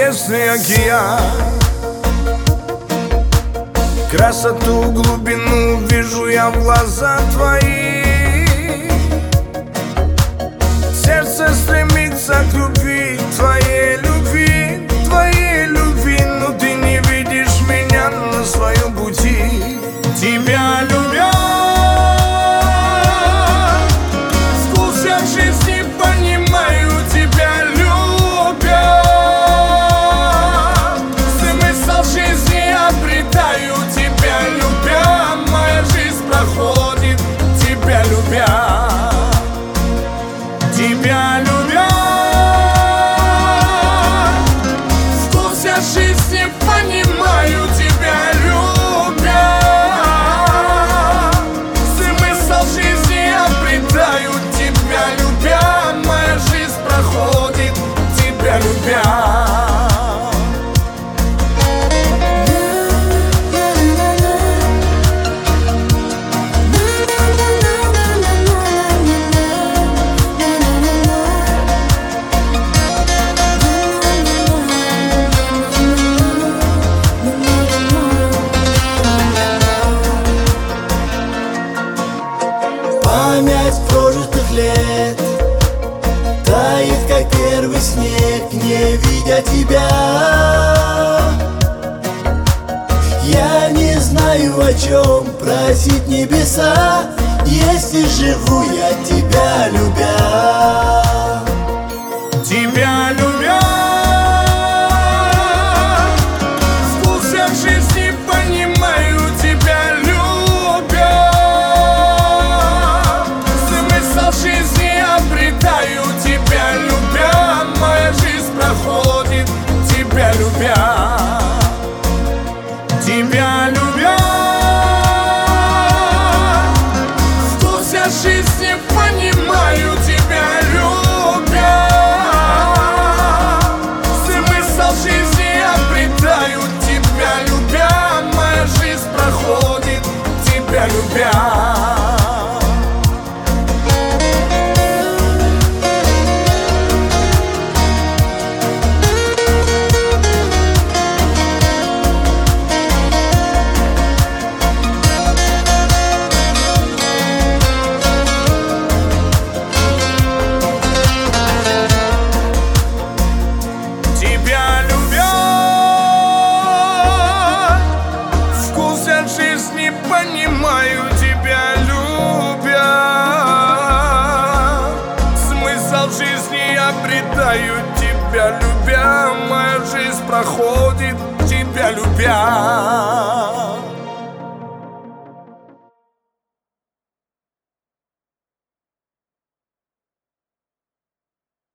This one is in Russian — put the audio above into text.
небесный океан. Красоту, глубину вижу я в глаза твои. Сердце стремится к любви, твоей любви, твоей любви. Но ты не видишь меня на своем пути. Тебя любя, вкус я в жизни понимаю. Тебя любя, смысл жизни обретаю. Тебя любя, моя жизнь проходит. Тебя любя, тебя любя, вкус я жизни понимаю. Тебя любя, смысл жизни обретаю. Тебя любя, моя жизнь проходит. Тебя любя. Память прожитых лет тает, как первый снег, не видя тебя. Я не знаю, о чем просить небеса, если живу я тебя любя. Тебя любя, вкус я в жизни понимаю. Тебя любя, смысл жизни обретаю. Тебя любя, моя жизнь проходит. Тебя любя, тебя любя, вкус я жизни понимаю. Тебя любя, смысл жизни обретаю. Тебя любя, моя жизнь проходит. Тебя любя. Тебя любя, вкус я жизни понимаю. Тебя любя, смысл жизни обретаю. Тебя любя, моя жизнь проходит. Тебя любя.